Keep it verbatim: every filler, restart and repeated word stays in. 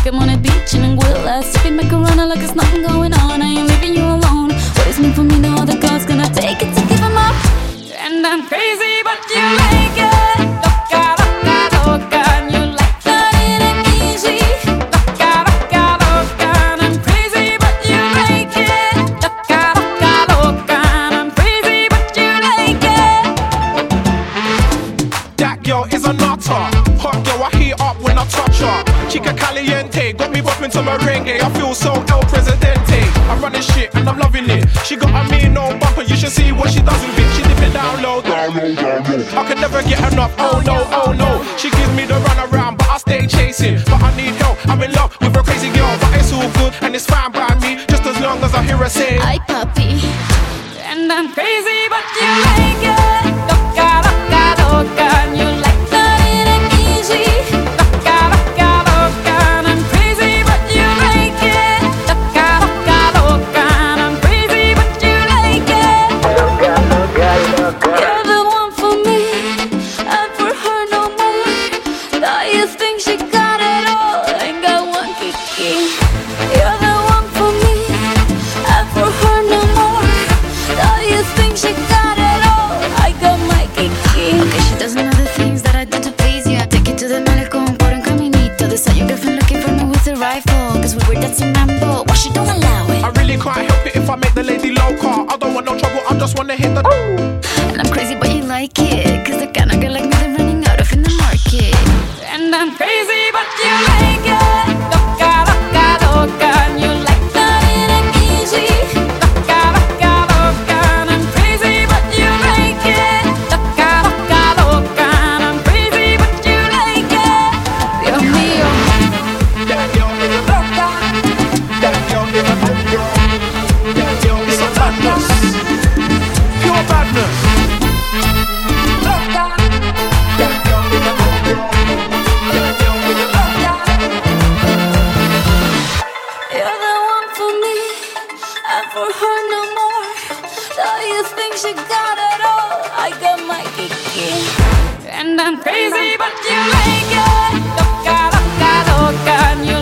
I'm on a beach in Anguilla, sipping macarona like there's nothing going on. I ain't leaving you alone. What is meant for me, no other God's gonna take it to give him up. And I'm crazy, but you like it. Loca, loca, loca, and you like that it ain't easy. Loca, loca, loca, and I'm crazy, but you like it. Loca, loca, loca, and I'm crazy, but you like it. That girl is a nutter. Hot girl, I heat up when I touch her. Chica caliente, got me bopping to merengue. I feel so El Presidente. I'm running shit and I'm loving it. She got a mean no bumper, you should see what she does with it. She dip it down low, down low, down low. I can never get enough, oh no, oh no. She gives me the run around, but I stay chasing. But I need help, I'm in love with a crazy girl. But it's all good and it's fine by me, just as long as I hear her say, "Ay papi," and I'm crazy, but you like it. Loca, loca, loca, and you like that it ain't easy. Loca, loca, loca, and I'm crazy, but you like it. Loca, loca, loca, and I'm crazy, but you like it. Loca, loca, loca. You're the one for me, and for her no more. Now you think she got it all, ain't got one kiki. You're the one for me, and for her no more. Now you think she got it all, I got my kiki. Okay, she does other things that I do to please you. I take you to the malecón por un caminito. This time your girlfriend looking for me with a rifle, cause we were dancing mambo. Why she don't allow it? I really can't help it if I make the lady loca. I don't want no trouble, I just wanna hit the And I'm crazy, but you like it, cause the kind of girl like me they're running out of in the market. And I'm crazy, but you like it. Loca, loca, loca, and you like that it ain't easy. Loca, loca, loca, and I'm crazy, but you like it. Loca, loca, loca, and I'm crazy, but you like it. Dios mío. That girl is a loca. That girl is a loca. That girl is a badness. Pure badness. Loca. That girl is a loca. That girl is a loca. You're the one for me, and for her no more. Now you think she got it all, I got my kiki. And I'm crazy, but you like it. Loca, loca, loca, and you